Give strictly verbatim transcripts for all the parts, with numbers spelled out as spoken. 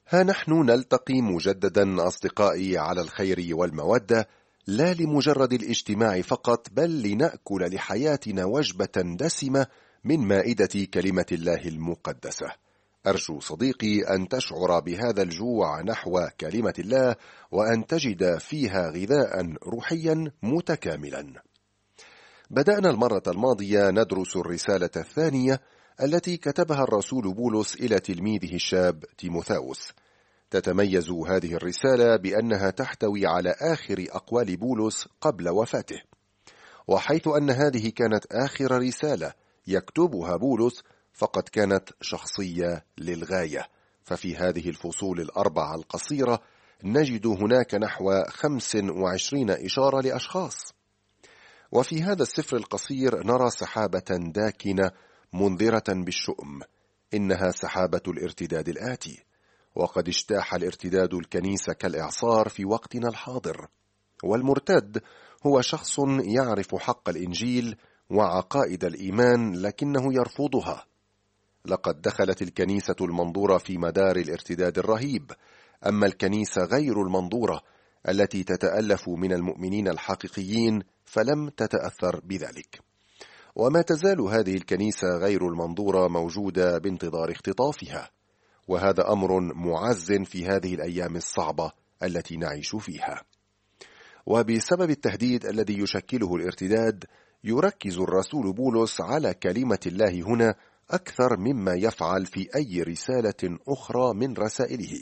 ها نحن نلتقي مجددا أصدقائي على الخير والمودة، لا لمجرد الاجتماع فقط، بل لنأكل لحياتنا وجبة دسمة من مائدة كلمة الله المقدسة. أرجو صديقي أن تشعر بهذا الجوع نحو كلمة الله، وأن تجد فيها غذاء روحيا متكاملا. بدأنا المرة الماضية ندرس الرسالة الثانية التي كتبها الرسول بولس إلى تلميذه الشاب تيموثاوس. تتميز هذه الرسالة بأنها تحتوي على آخر أقوال بولس قبل وفاته، وحيث أن هذه كانت آخر رسالة يكتبها بولس فقد كانت شخصية للغاية. ففي هذه الفصول الأربعة القصيرة نجد هناك نحو خمس وعشرين إشارة لأشخاص. وفي هذا السفر القصير نرى سحابة داكنة منذرة بالشؤم، إنها سحابة الارتداد الآتي، وقد اجتاح الارتداد الكنيسة كالإعصار في وقتنا الحاضر. والمرتد هو شخص يعرف حق الإنجيل وعقائد الإيمان لكنه يرفضها. لقد دخلت الكنيسة المنظورة في مدار الارتداد الرهيب، أما الكنيسة غير المنظورة التي تتألف من المؤمنين الحقيقيين فلم تتأثر بذلك. وما تزال هذه الكنيسة غير المنظورة موجودة بانتظار اختطافها، وهذا أمر معز في هذه الأيام الصعبة التي نعيش فيها. وبسبب التهديد الذي يشكله الارتداد، يركز الرسول بولس على كلمة الله هنا أكثر مما يفعل في أي رسالة أخرى من رسائله.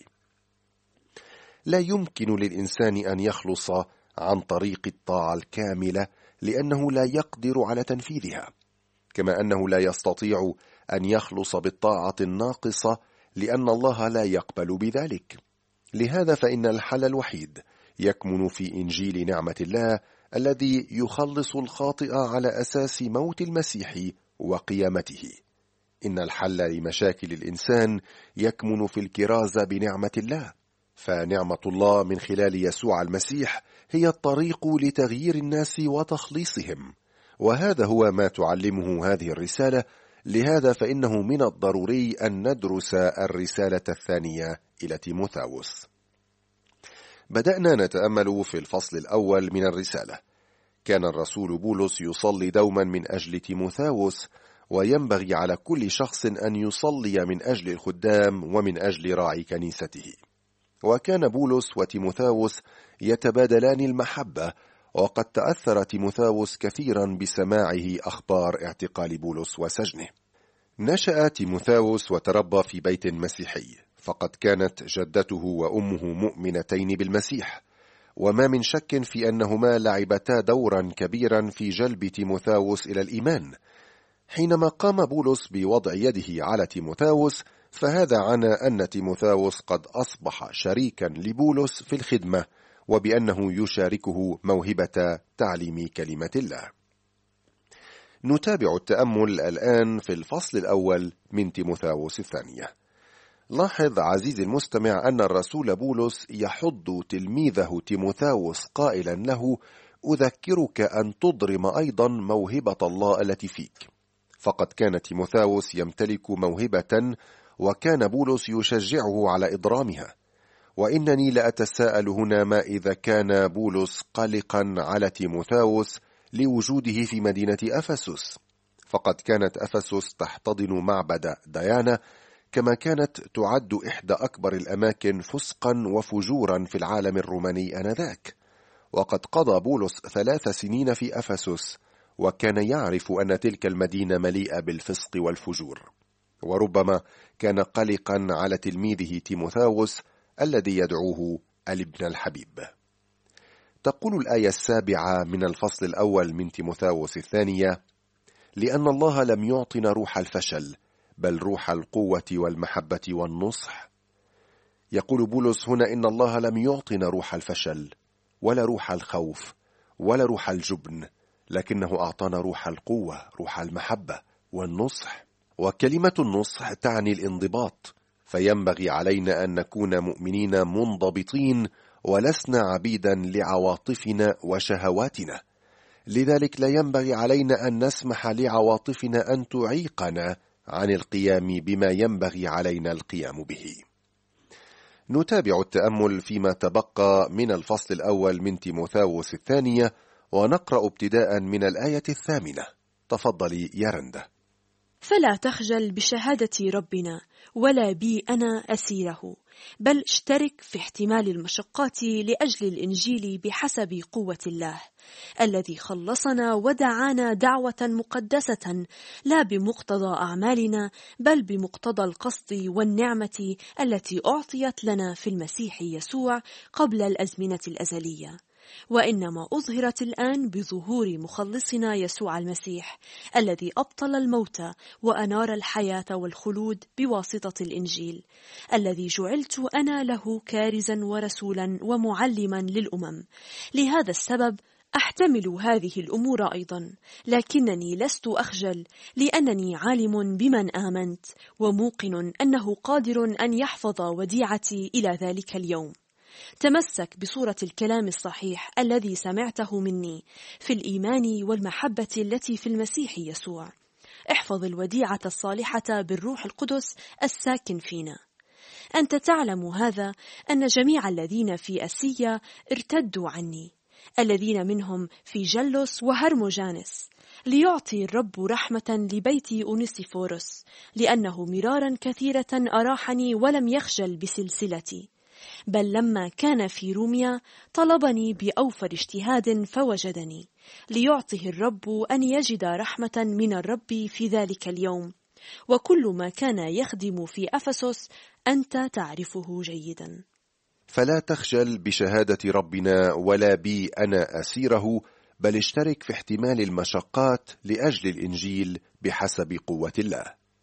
لا يمكن للإنسان أن يخلص عن طريق الطاعة الكاملة لأنه لا يقدر على تنفيذها، كما أنه لا يستطيع أن يخلص بالطاعة الناقصة لأن الله لا يقبل بذلك. لهذا فإن الحل الوحيد يكمن في إنجيل نعمة الله الذي يخلص الخاطئ على أساس موت المسيح وقيامته. إن الحل لمشاكل الإنسان يكمن في الكرازة بنعمة الله، فنعمة الله من خلال يسوع المسيح هي الطريق لتغيير الناس وتخليصهم، وهذا هو ما تعلمه هذه الرسالة. لهذا فإنه من الضروري أن ندرس الرسالة الثانية إلى تيموثاوس. بدأنا نتأمل في الفصل الأول من الرسالة. كان الرسول بولس يصلي دوما من أجل تيموثاوس، وينبغي على كل شخص أن يصلي من أجل الخدام ومن أجل راعي كنيسته. وكان بولس وتيموثاوس يتبادلان المحبة، وقد تأثر تيموثاوس كثيرا بسماعه أخبار اعتقال بولس وسجنه. نشأ تيموثاوس وتربى في بيت مسيحي، فقد كانت جدته وأمه مؤمنتين بالمسيح، وما من شك في أنهما لعبتا دورا كبيرا في جلب تيموثاوس إلى الإيمان. حينما قام بولس بوضع يده على تيموثاوس، فهذا عنى أن تيموثاوس قد أصبح شريكا لبولس في الخدمة، وبأنه يشاركه موهبة تعليم كلمة الله. نتابع التأمل الآن في الفصل الأول من تيموثاوس الثانية. لاحظ عزيزي المستمع أن الرسول بولس يحض تلميذه تيموثاوس قائلا له: أذكرك أن تضرم أيضا موهبة الله التي فيك. فقد كان تيموثاوس يمتلك موهبة، وكان بولس يشجعه على إضرامها. وإنني لأتساءل هنا ما إذا كان بولس قلقا على تيموثاوس لوجوده في مدينة أفسس، فقد كانت أفسس تحتضن معبد ديانا، كما كانت تعد إحدى أكبر الأماكن فسقا وفجورا في العالم الروماني آنذاك. وقد قضى بولس ثلاث سنين في أفسس، وكان يعرف أن تلك المدينة مليئة بالفسق والفجور، وربما كان قلقا على تلميذه تيموثاوس الذي يدعوه الابن الحبيب. تقول الآية السابعة من الفصل الأول من تيموثاوس الثانية: لأن الله لم يعطنا روح الفشل، بل روح القوة والمحبة والنصح. يقول بولس هنا إن الله لم يعطنا روح الفشل، ولا روح الخوف، ولا روح الجبن، لكنه أعطانا روح القوة، روح المحبة والنصح. وكلمة النصح تعني الانضباط، فينبغي علينا أن نكون مؤمنين منضبطين، ولسنا عبيدا لعواطفنا وشهواتنا. لذلك لا ينبغي علينا أن نسمح لعواطفنا أن تعيقنا عن القيام بما ينبغي علينا القيام به. نتابع التأمل فيما تبقى من الفصل الأول من تيموثاوس الثانية، ونقرأ ابتداء من الآية الثامنة. تفضلي يا رندا. فلا تخجل بشهادة ربنا ولا بي أنا أسيره، بل اشترك في احتمال المشقات لأجل الإنجيل بحسب قوة الله الذي خلصنا ودعانا دعوة مقدسة لا بمقتضى أعمالنا بل بمقتضى القصد والنعمة التي أعطيت لنا في المسيح يسوع قبل الأزمنة الأزلية، وإنما أظهرت الآن بظهور مخلصنا يسوع المسيح الذي أبطل الموت وأنار الحياة والخلود بواسطة الإنجيل الذي جعلت أنا له كارزا ورسولا ومعلما للأمم. لهذا السبب أحتمل هذه الأمور أيضا، لكنني لست أخجل لأنني عالم بمن آمنت وموقن أنه قادر أن يحفظ وديعتي إلى ذلك اليوم. تمسك بصورة الكلام الصحيح الذي سمعته مني في الإيمان والمحبة التي في المسيح يسوع. احفظ الوديعة الصالحة بالروح القدس الساكن فينا. أنت تعلم هذا أن جميع الذين في أسيا ارتدوا عني، الذين منهم في جلس وهرموجانس، ليعطي الرب رحمة لبيت أونيسيفوروس، لأنه مرارا كثيرة أراحني ولم يخجل بسلسلتي، بل لما كان في روميا طلبني بأوفر اجتهاد فوجدني، ليعطه الرب أن يجد رحمة من الرب في ذلك اليوم. وكل ما كان يخدم في أفسس أنت تعرفه جيدا. فلا تخجل بشهادة ربنا ولا بي أنا أسيره، بل اشترك في احتمال المشقات لأجل الإنجيل بحسب قوة الله.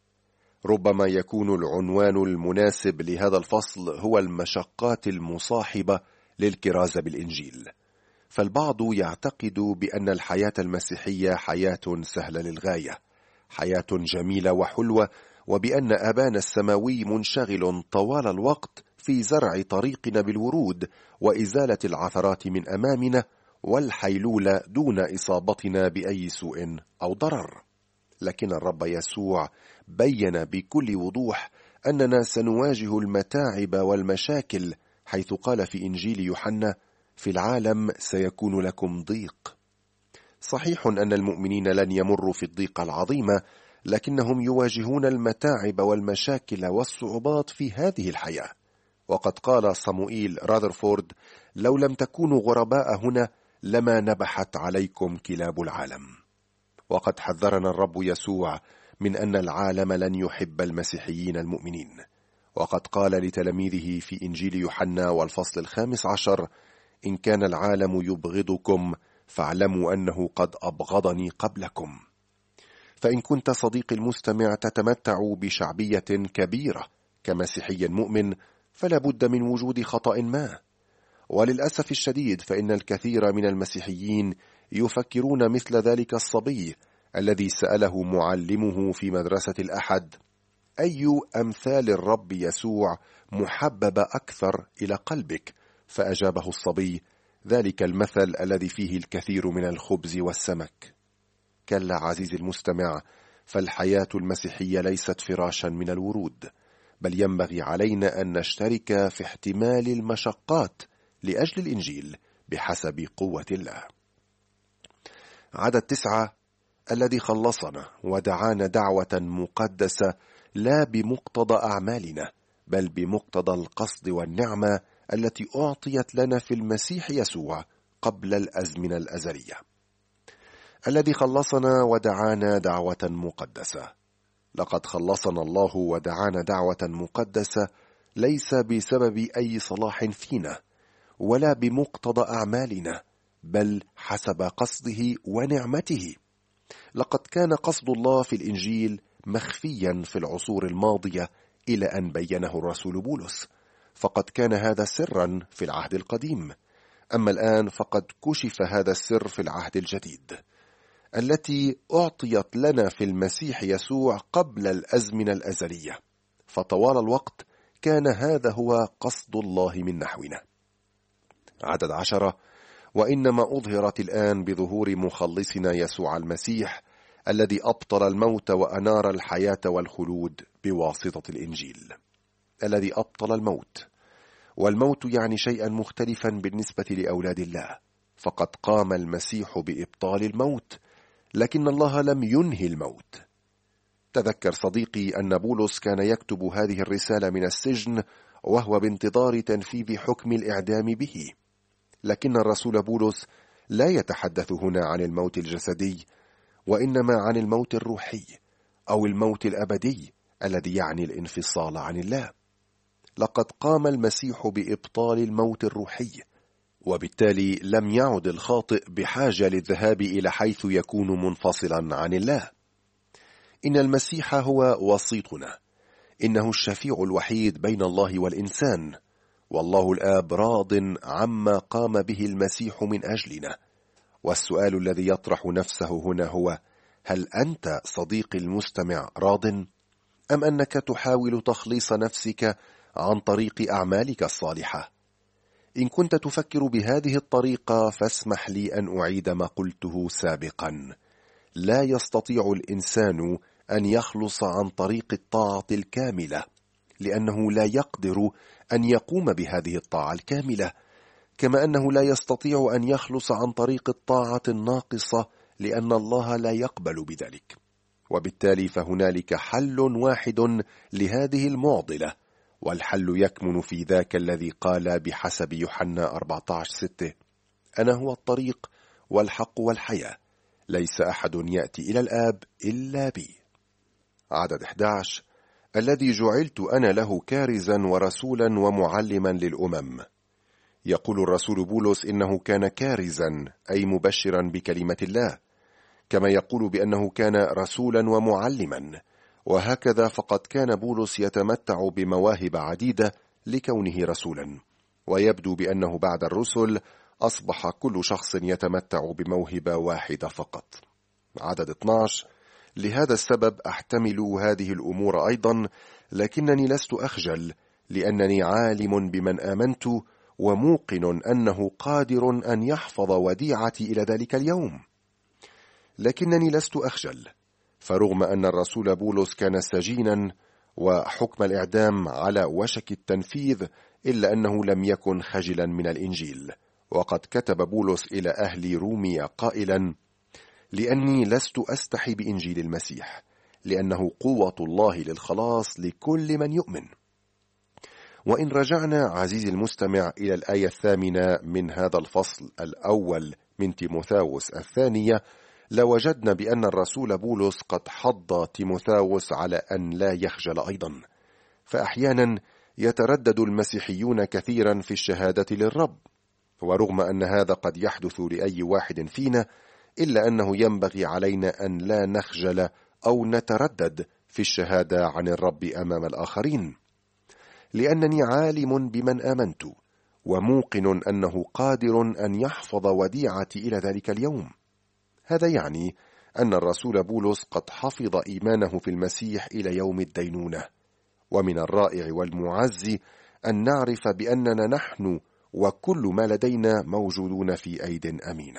ربما يكون العنوان المناسب لهذا الفصل هو المشقات المصاحبة للكرازة بالإنجيل، فالبعض يعتقد بأن الحياة المسيحية حياة سهلة للغاية، حياة جميلة وحلوة، وبأن أبانا السماوي منشغل طوال الوقت في زرع طريقنا بالورود وإزالة العثرات من أمامنا والحيلولة دون إصابتنا بأي سوء أو ضرر. لكن الرب يسوع بين بكل وضوح أننا سنواجه المتاعب والمشاكل، حيث قال في إنجيل يوحنا: في العالم سيكون لكم ضيق. صحيح أن المؤمنين لن يمروا في الضيقة العظيمة، لكنهم يواجهون المتاعب والمشاكل والصعوبات في هذه الحياة. وقد قال صموئيل راذرفورد: لو لم تكونوا غرباء هنا لما نبحت عليكم كلاب العالم. وقد حذرنا الرب يسوع من أن العالم لن يحب المسيحيين المؤمنين، وقد قال لتلاميذه في إنجيل يوحنا والفصل الخامس عشر: إن كان العالم يبغضكم فاعلموا أنه قد أبغضني قبلكم. فإن كنت صديقي المستمع تتمتع بشعبية كبيرة كمسيحي مؤمن، فلا بد من وجود خطأ ما. وللأسف الشديد فإن الكثير من المسيحيين يفكرون مثل ذلك الصبي الذي سأله معلمه في مدرسة الأحد: أي أمثال الرب يسوع محبب أكثر إلى قلبك؟ فأجابه الصبي: ذلك المثل الذي فيه الكثير من الخبز والسمك. كلا عزيزي المستمع، فالحياة المسيحية ليست فراشا من الورود، بل ينبغي علينا أن نشترك في احتمال المشقات لأجل الإنجيل بحسب قوة الله. عدد تسعة: الذي خلصنا ودعانا دعوة مقدسة لا بمقتضى أعمالنا بل بمقتضى القصد والنعمة التي أعطيت لنا في المسيح يسوع قبل الأزمنة الأزلية. الذي خلصنا ودعانا دعوة مقدسة. لقد خلصنا الله ودعانا دعوة مقدسة ليس بسبب أي صلاح فينا ولا بمقتضى أعمالنا، بل حسب قصده ونعمته. لقد كان قصد الله في الإنجيل مخفيا في العصور الماضية إلى أن بينه الرسول بولس، فقد كان هذا سرا في العهد القديم. أما الآن فقد كشف هذا السر في العهد الجديد التي أعطيت لنا في المسيح يسوع قبل الأزمنة الأزلية، فطوال الوقت كان هذا هو قصد الله من نحونا. عدد عشرة: وإنما أظهرت الآن بظهور مخلصنا يسوع المسيح الذي أبطل الموت وأنار الحياة والخلود بواسطة الإنجيل. الذي أبطل الموت. والموت يعني شيئا مختلفا بالنسبة لأولاد الله، فقد قام المسيح بإبطال الموت، لكن الله لم ينهي الموت. تذكر صديقي أن بولس كان يكتب هذه الرسالة من السجن وهو بانتظار تنفيذ حكم الإعدام به، لكن الرسول بولس لا يتحدث هنا عن الموت الجسدي، وإنما عن الموت الروحي أو الموت الأبدي الذي يعني الانفصال عن الله. لقد قام المسيح بإبطال الموت الروحي، وبالتالي لم يعد الخاطئ بحاجة للذهاب إلى حيث يكون منفصلا عن الله. إن المسيح هو وسيطنا، إنه الشفيع الوحيد بين الله والإنسان، والله الآب راض عما قام به المسيح من أجلنا. والسؤال الذي يطرح نفسه هنا هو: هل أنت صديقي المستمع راض؟ أم أنك تحاول تخليص نفسك عن طريق أعمالك الصالحة؟ إن كنت تفكر بهذه الطريقة فاسمح لي أن أعيد ما قلته سابقا: لا يستطيع الإنسان أن يخلص عن طريق الطاعة الكاملة، لأنه لا يقدر أن يقوم بهذه الطاعة الكاملة، كما أنه لا يستطيع أن يخلص عن طريق الطاعة الناقصة، لأن الله لا يقبل بذلك. وبالتالي فهنالك حل واحد لهذه المعضلة، والحل يكمن في ذاك الذي قال بحسب يوحنا أربعة عشر ستة: أنا هو الطريق والحق والحياة، ليس أحد يأتي إلى الآب إلا بي. عدد أحد عشر: الذي جعلت أنا له كارزا ورسولا ومعلما للأمم. يقول الرسول بولس إنه كان كارزا، أي مبشرا بكلمة الله، كما يقول بأنه كان رسولا ومعلما، وهكذا فقد كان بولس يتمتع بمواهب عديدة لكونه رسولا، ويبدو بأنه بعد الرسل أصبح كل شخص يتمتع بموهبة واحدة فقط. عدد اثني عشر: لهذا السبب أحتمل هذه الأمور أيضا، لكنني لست أخجل، لأنني عالم بمن آمنت، وموقن أنه قادر أن يحفظ وديعتي إلى ذلك اليوم. لكنني لست أخجل، فرغم أن الرسول بولس كان سجينا وحكم الإعدام على وشك التنفيذ، إلا أنه لم يكن خجلا من الإنجيل. وقد كتب بولس إلى أهل روميا قائلا: لأني لست أستحي بإنجيل المسيح، لأنه قوة الله للخلاص لكل من يؤمن. وإن رجعنا عزيزي المستمع إلى الآية الثامنة من هذا الفصل الأول من تيموثاوس الثانية، لوجدنا بأن الرسول بولس قد حض تيموثاوس على أن لا يخجل أيضا. فأحيانا يتردد المسيحيون كثيرا في الشهادة للرب، ورغم أن هذا قد يحدث لأي واحد فينا، إلا أنه ينبغي علينا أن لا نخجل أو نتردد في الشهادة عن الرب أمام الآخرين، لأنني عالم بمن آمنت، وموقن أنه قادر أن يحفظ وديعتي إلى ذلك اليوم. هذا يعني أن الرسول بولس قد حفظ إيمانه في المسيح إلى يوم الدينونة. ومن الرائع والمعز أن نعرف بأننا نحن وكل ما لدينا موجودون في أيد أمينة.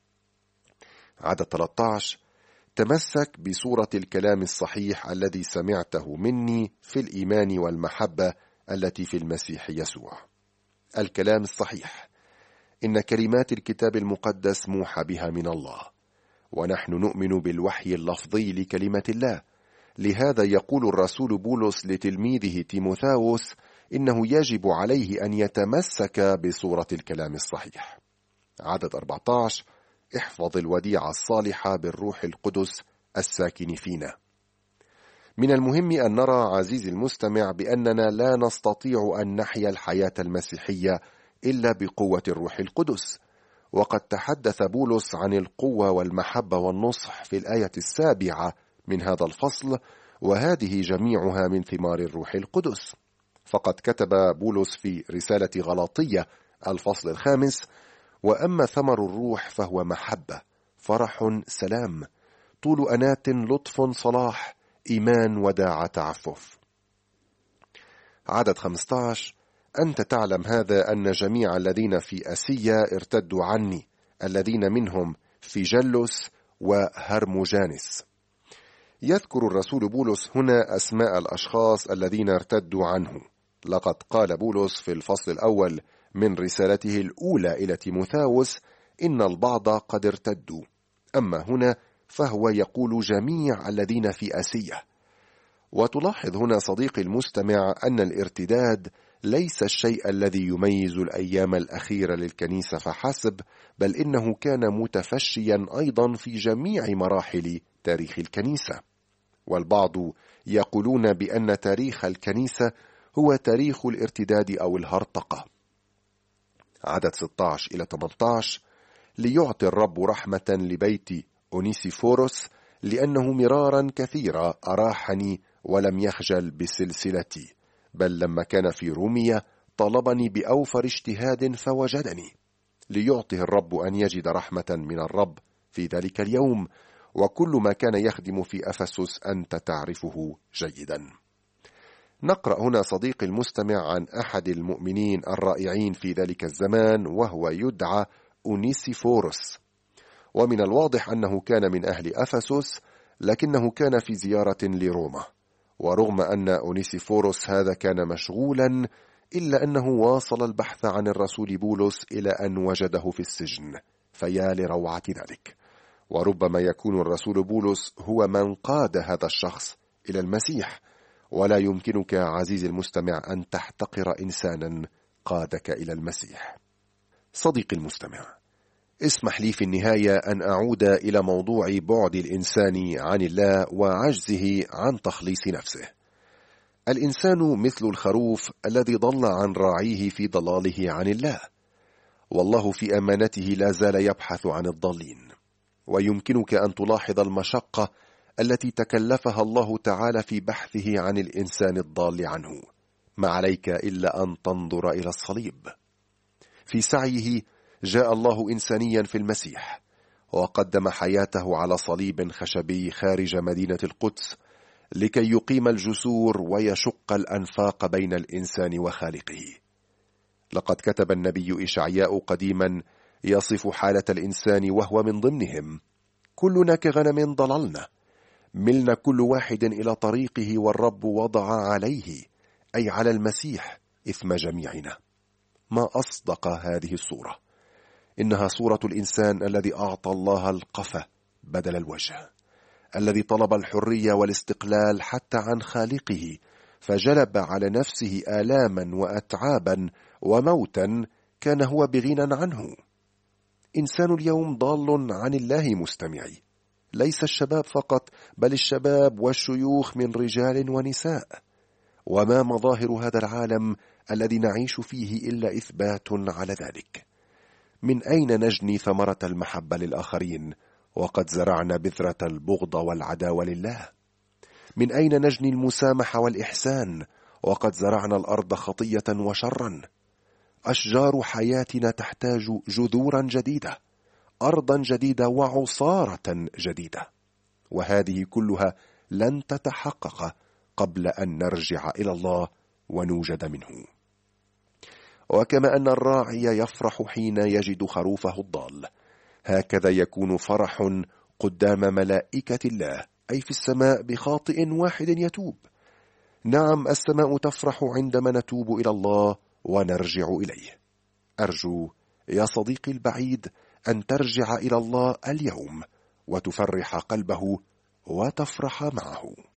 عدد ثلاثة عشر: تمسك بصورة الكلام الصحيح الذي سمعته مني في الإيمان والمحبة التي في المسيح يسوع. الكلام الصحيح، إن كلمات الكتاب المقدس موحى بها من الله، ونحن نؤمن بالوحي اللفظي لكلمة الله. لهذا يقول الرسول بولس لتلميذه تيموثاوس إنه يجب عليه أن يتمسك بصورة الكلام الصحيح. عدد أربعة عشر: احفظ الوديعة الصالحة بالروح القدس الساكن فينا. من المهم أن نرى عزيزي المستمع بأننا لا نستطيع أن نحيا الحياة المسيحية إلا بقوة الروح القدس. وقد تحدث بولس عن القوة والمحبة والنصح في الآية السابعة من هذا الفصل، وهذه جميعها من ثمار الروح القدس. فقد كتب بولس في رسالة غلاطية الفصل الخامس: وأما ثمر الروح فهو محبة، فرح، سلام، طول أنات، لطف، صلاح، إيمان، وداعة، تعفف. عدد خمسة عشر: أنت تعلم هذا أن جميع الذين في أسيا ارتدوا عني، الذين منهم فيجلس وهرموجانس. يذكر الرسول بولس هنا أسماء الأشخاص الذين ارتدوا عنه، لقد قال بولس في الفصل الأول من رسالته الأولى إلى تيموثاوس إن البعض قد ارتدوا، أما هنا فهو يقول جميع الذين في آسيا. وتلاحظ هنا صديقي المستمع أن الارتداد ليس الشيء الذي يميز الأيام الأخيرة للكنيسة فحسب، بل إنه كان متفشيا أيضا في جميع مراحل تاريخ الكنيسة. والبعض يقولون بأن تاريخ الكنيسة هو تاريخ الارتداد أو الهرطقة. عدد ستة عشر إلى ثمانية عشر: ليعطي الرب رحمة لبيت أونيسيفوروس لأنه مرارا كثيرا أراحني ولم يخجل بسلسلتي، بل لما كان في رومية طلبني بأوفر اجتهاد فوجدني. ليعطيه الرب أن يجد رحمة من الرب في ذلك اليوم، وكل ما كان يخدم في أفسس أنت تعرفه جيدا. نقرأ هنا صديقي المستمع عن أحد المؤمنين الرائعين في ذلك الزمان، وهو يدعى أونيسيفوروس. ومن الواضح أنه كان من أهل أفسس، لكنه كان في زيارة لروما. ورغم أن أونيسيفوروس هذا كان مشغولا، إلا أنه واصل البحث عن الرسول بولس إلى أن وجده في السجن، فيا لروعة ذلك. وربما يكون الرسول بولس هو من قاد هذا الشخص إلى المسيح، ولا يمكنك عزيزي المستمع أن تحتقر إنسانا قادك إلى المسيح. صديقي المستمع، اسمح لي في النهاية أن أعود إلى موضوع بعد الإنسان عن الله وعجزه عن تخليص نفسه. الإنسان مثل الخروف الذي ضل عن راعيه في ضلاله عن الله، والله في أمانته لا زال يبحث عن الضالين. ويمكنك أن تلاحظ المشقة التي تكلفها الله تعالى في بحثه عن الإنسان الضال عنه. ما عليك إلا أن تنظر إلى الصليب. في سعيه جاء الله إنسانيا في المسيح، وقدم حياته على صليب خشبي خارج مدينة القدس لكي يقيم الجسور ويشق الأنفاق بين الإنسان وخالقه. لقد كتب النبي إشعياء قديما يصف حالة الإنسان وهو من ضمنهم: كلنا كغنم ضللنا، ملنا كل واحد إلى طريقه، والرب وضع عليه، أي على المسيح، إثم جميعنا. ما أصدق هذه الصورة. إنها صورة الإنسان الذي أعطى الله القفا بدل الوجه، الذي طلب الحرية والاستقلال حتى عن خالقه، فجلب على نفسه آلاما وأتعابا وموتا كان هو بغنى عنه. إنسان اليوم ضال عن الله مستمعي، ليس الشباب فقط، بل الشباب والشيوخ من رجال ونساء. وما مظاهر هذا العالم الذي نعيش فيه إلا إثبات على ذلك. من أين نجني ثمرة المحبة للآخرين وقد زرعنا بذرة البغض والعداوة لله؟ من أين نجني المسامحة والإحسان وقد زرعنا الأرض خطية وشرا؟ أشجار حياتنا تحتاج جذورا جديدة، أرضا جديدة وعصارة جديدة، وهذه كلها لن تتحقق قبل أن نرجع إلى الله ونوجد منه. وكما أن الراعي يفرح حين يجد خروفه الضال، هكذا يكون فرح قدام ملائكة الله، أي في السماء، بخاطئ واحد يتوب. نعم، السماء تفرح عندما نتوب إلى الله ونرجع إليه. أرجو يا صديقي البعيد أن ترجع إلى الله اليوم وتفرح قلبه وتفرح معه.